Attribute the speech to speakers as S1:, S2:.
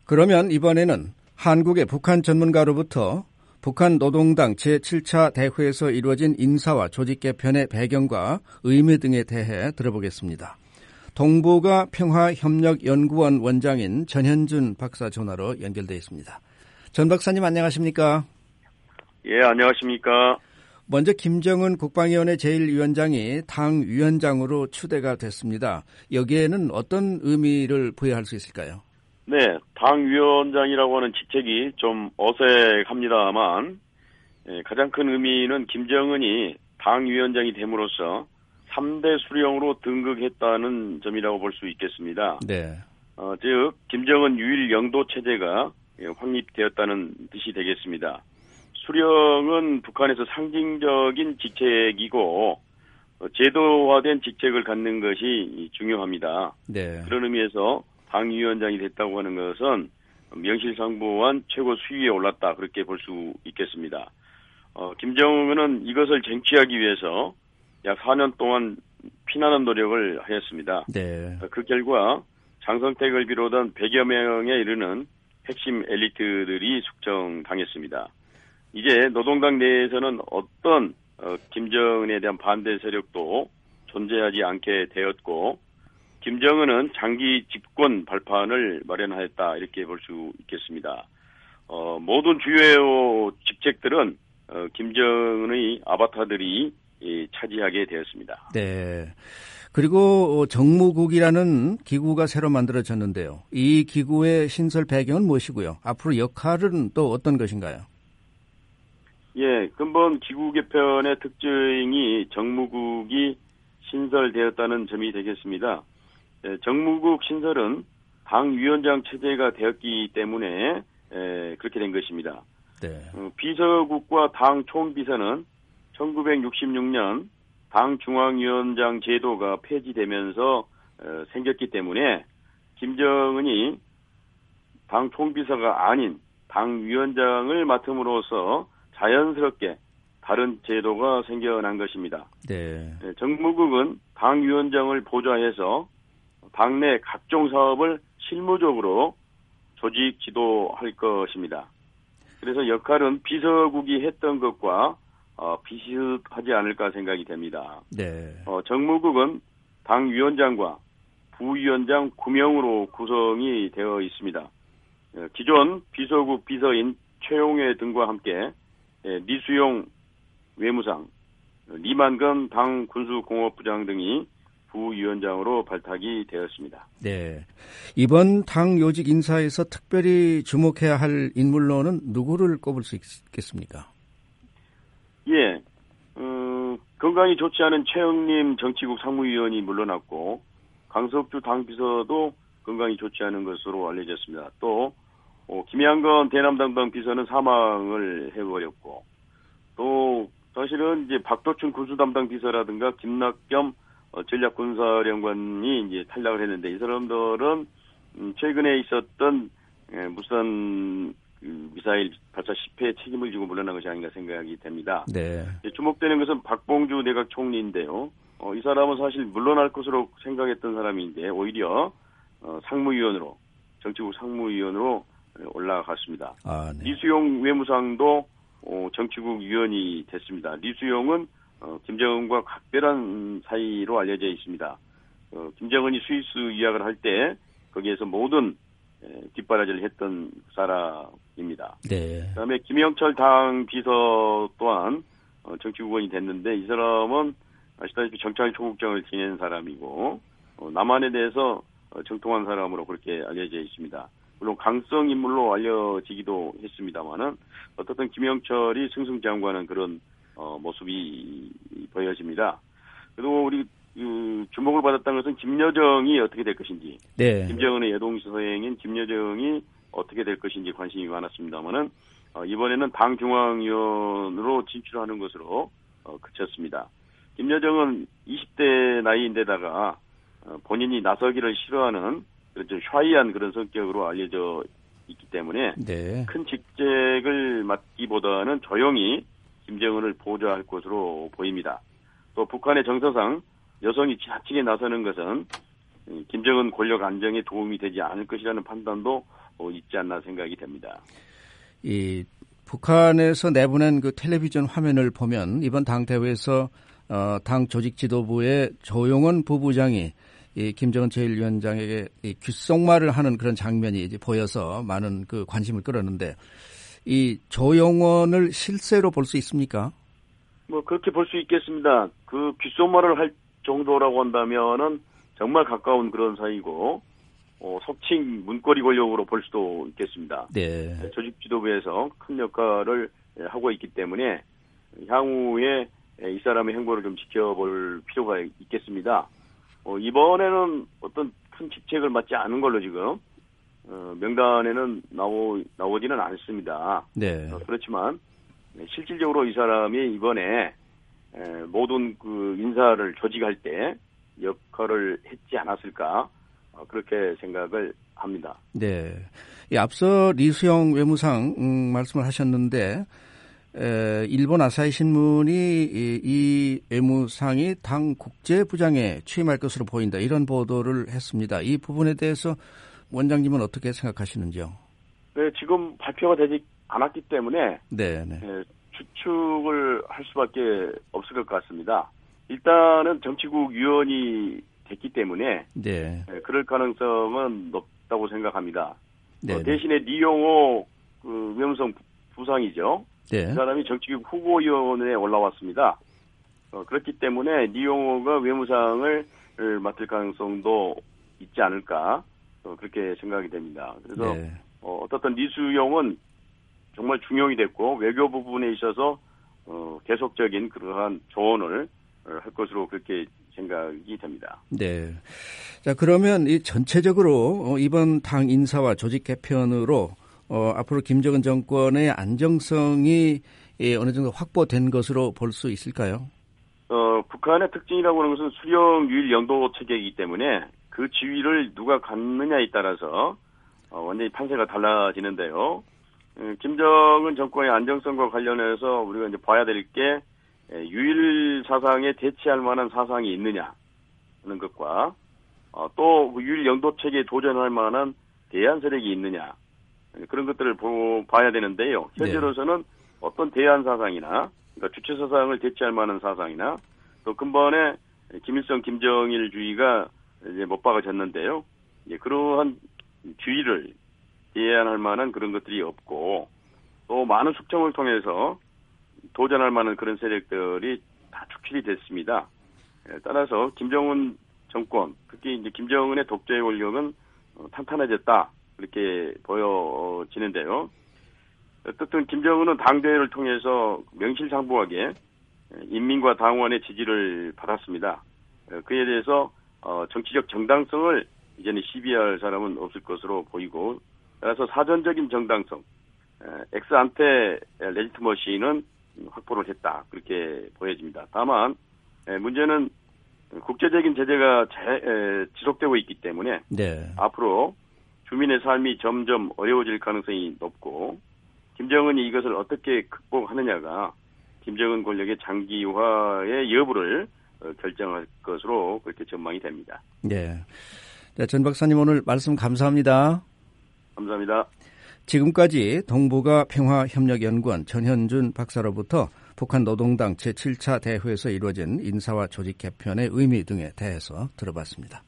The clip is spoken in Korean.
S1: 그러면 이번에는 한국의 북한 전문가로부터 북한 노동당 제7차 대회에서 이루어진 인사와 조직 개편의 배경과 의미 등에 대해 들어보겠습니다. 동북아 평화협력연구원 원장인 전현준 박사 전화로 연결되어 있습니다. 전 박사님 안녕하십니까?
S2: 예, 안녕하십니까?
S1: 먼저 김정은 국방위원회 제1위원장이 당위원장으로 추대가 됐습니다. 여기에는 어떤 의미를 부여할 수 있을까요?
S2: 네, 당위원장이라고 하는 직책이 좀 어색합니다만 가장 큰 의미는 김정은이 당위원장이 됨으로써 3대 수령으로 등극했다는 점이라고 볼 수 있겠습니다.
S1: 네.
S2: 즉 김정은 유일 영도 체제가 확립되었다는 뜻이 되겠습니다. 수령은 북한에서 상징적인 직책이고 제도화된 직책을 갖는 것이 중요합니다.
S1: 네.
S2: 그런 의미에서 당위원장이 됐다고 하는 것은 명실상부한 최고 수위에 올랐다 그렇게 볼 수 있겠습니다. 김정은은 이것을 쟁취하기 위해서 약 4년 동안 피난한 노력을 하였습니다.
S1: 네.
S2: 그 결과 장성택을 비롯한 100여 명에 이르는 핵심 엘리트들이 숙청당했습니다. 이제 노동당 내에서는 어떤 김정은에 대한 반대 세력도 존재하지 않게 되었고 김정은은 장기 집권 발판을 마련하였다 이렇게 볼 수 있겠습니다. 모든 주요 직책들은 김정은의 아바타들이 차지하게 되었습니다.
S1: 네. 그리고 정무국이라는 기구가 새로 만들어졌는데요. 이 기구의 신설 배경은 무엇이고요? 앞으로 역할은 또 어떤 것인가요?
S2: 예, 근본 기구 개편의 특징이 정무국이 신설되었다는 점이 되겠습니다. 정무국 신설은 당위원장 체제가 되었기 때문에 그렇게 된 것입니다.
S1: 네.
S2: 비서국과 당 총비서는 1966년 당 중앙위원장 제도가 폐지되면서 생겼기 때문에 김정은이 당 총비서가 아닌 당위원장을 맡음으로써 자연스럽게 다른 제도가 생겨난 것입니다.
S1: 네.
S2: 정무국은 당위원장을 보좌해서 당내 각종 사업을 실무적으로 조직 지도할 것입니다. 그래서 역할은 비서국이 했던 것과 비슷하지 않을까 생각이 됩니다.
S1: 네.
S2: 정무국은 당위원장과 부위원장 9명으로 구성이 되어 있습니다. 기존 비서국 비서인 최용회 등과 함께 리수용 외무상, 리만건 당 군수공업부장 등이 부위원장으로 발탁이 되었습니다.
S1: 네. 이번 당 요직 인사에서 특별히 주목해야 할 인물로는 누구를 꼽을 수 있겠습니까?
S2: 예. 건강이 좋지 않은 최영림 정치국 상무위원이 물러났고 강석주 당비서도 건강이 좋지 않은 것으로 알려졌습니다. 또 김양건 대남담당 비서는 사망을 해버렸고 또 사실은 이제 박도춘 군수담당 비서라든가 김낙겸 전략군사령관이 이제 탈락을 했는데 이 사람들은 최근에 있었던 무선 미사일 발사 실패에 책임을 지고 물러난 것이 아닌가 생각이 됩니다.
S1: 네.
S2: 주목되는 것은 박봉주 내각 총리인데요. 이 사람은 사실 물러날 것으로 생각했던 사람인데 오히려 상무위원으로 정치국 상무위원으로 올라갔습니다.
S1: 네.
S2: 리수용 외무상도 정치국 위원이 됐습니다. 리수용은 김정은과 각별한 사이로 알려져 있습니다. 김정은이 스위스 유학을 할 때 거기에서 모든 뒷바라지를 했던 사람입니다.
S1: 네.
S2: 그다음에 김영철 당 비서 또한 정치국원이 됐는데 이 사람은 아시다시피 정찰 초국장을 지낸 사람이고 남한에 대해서 정통한 사람으로 그렇게 알려져 있습니다. 물론 강성 인물로 알려지기도 했습니다만은 어떻든 김영철이 승승장구하는 그런 모습이 보여집니다. 그리고 우리 주목을 받았다는 것은 김여정이 어떻게 될 것인지,
S1: 네.
S2: 김정은의 여동생인 김여정이 어떻게 될 것인지 관심이 많았습니다만은 이번에는 당 중앙위원으로 진출하는 것으로 그쳤습니다. 김여정은 20대 나이인데다가 본인이 나서기를 싫어하는 좀 샤이한 그런 성격으로 알려져 있기 때문에
S1: 네.
S2: 큰 직책을 맡기보다는 조용히 김정은을 보좌할 것으로 보입니다. 또 북한의 정서상 여성이 지나치게 나서는 것은 김정은 권력 안정에 도움이 되지 않을 것이라는 판단도 있지 않나 생각이 됩니다.
S1: 이 북한에서 내보낸 그 텔레비전 화면을 보면 이번 당 대회에서 당 조직 지도부의 조용원 부부장이 이 김정은 제1위원장에게 이 귓속말을 하는 그런 장면이 이제 보여서 많은 그 관심을 끌었는데 이 조용원을 실제로 볼 수 있습니까?
S2: 뭐 그렇게 볼 수 있겠습니다. 그 귓속말을 할 정도라고 한다면은 정말 가까운 그런 사이고 속칭 문고리 권력으로 볼 수도 있겠습니다.
S1: 네.
S2: 조직 지도부에서 큰 역할을 하고 있기 때문에 향후에 이 사람의 행보를 좀 지켜볼 필요가 있겠습니다. 이번에는 어떤 큰 직책을 맡지 않은 걸로 지금 명단에는 나오지는 않습니다.
S1: 네.
S2: 그렇지만 실질적으로 이 사람이 이번에 모든 그 인사를 조직할 때 역할을 했지 않았을까 그렇게 생각을 합니다.
S1: 네. 앞서 리수영 외무상 말씀을 하셨는데 일본 아사히 신문이 이 외무상이 당 국제부장에 취임할 것으로 보인다 이런 보도를 했습니다. 이 부분에 대해서 원장님은 어떻게 생각하시는지요?
S2: 네, 지금 발표가 되지 않았기 때문에
S1: 네.
S2: 추측을 할 수밖에 없을 것 같습니다. 일단은 정치국 위원이 됐기 때문에
S1: 네.
S2: 그럴 가능성은 높다고 생각합니다.
S1: 네.
S2: 대신에 리용호 그 외무성 부상이죠.
S1: 네.
S2: 그 사람이 정치국 후보위원회에 올라왔습니다. 그렇기 때문에 리용호가 외무상을 맡을 가능성도 있지 않을까 그렇게 생각이 됩니다. 그래서
S1: 네.
S2: 어떻든 리수용은 정말 중용이 됐고 외교 부분에 있어서 계속적인 그러한 조언을 할 것으로 그렇게 생각이 됩니다.
S1: 네. 자, 그러면 이 전체적으로 이번 당 인사와 조직 개편으로 앞으로 김정은 정권의 안정성이 어느 정도 확보된 것으로 볼 수 있을까요?
S2: 북한의 특징이라고 하는 것은 수령 유일 영도 체계이기 때문에 그 지위를 누가 갖느냐에 따라서 완전히 판세가 달라지는데요. 김정은 정권의 안정성과 관련해서 우리가 이제 봐야 될 게 유일 사상에 대치할 만한 사상이 있느냐 하는 것과 또 유일 영도 체계에 도전할 만한 대안 세력이 있느냐 그런 것들을 봐야 되는데요. 현재로서는 어떤 대안 사상이나 그러니까 주체 사상을 대체할 만한 사상이나 또 근본에 김일성 김정일주의가 이제 못 박아졌는데요. 그러한 주의를 대안할 만한 그런 것들이 없고 또 많은 숙청을 통해서 도전할 만한 그런 세력들이 다 축출이 됐습니다. 따라서 김정은 정권, 특히 이제 김정은의 독재 권력은 탄탄해졌다 이렇게 보여지는데요. 어쨌든 김정은은 당대회를 통해서 명실상부하게 인민과 당원의 지지를 받았습니다. 그에 대해서 정치적 정당성을 이제는 시비할 사람은 없을 것으로 보이고 따라서 사전적인 정당성, 엑스안테 레지트머시는 확보를 했다 그렇게 보여집니다. 다만 문제는 국제적인 제재가 지속되고 있기 때문에 앞으로 주민의 삶이 점점 어려워질 가능성이 높고 김정은이 이것을 어떻게 극복하느냐가 김정은 권력의 장기화의 여부를 결정할 것으로 그렇게 전망이 됩니다.
S1: 네. 전 박사님 오늘 말씀 감사합니다.
S2: 감사합니다.
S1: 지금까지 동북아 평화협력연구원 전현준 박사로부터 북한 노동당 제7차 대회에서 이루어진 인사와 조직 개편의 의미 등에 대해서 들어봤습니다.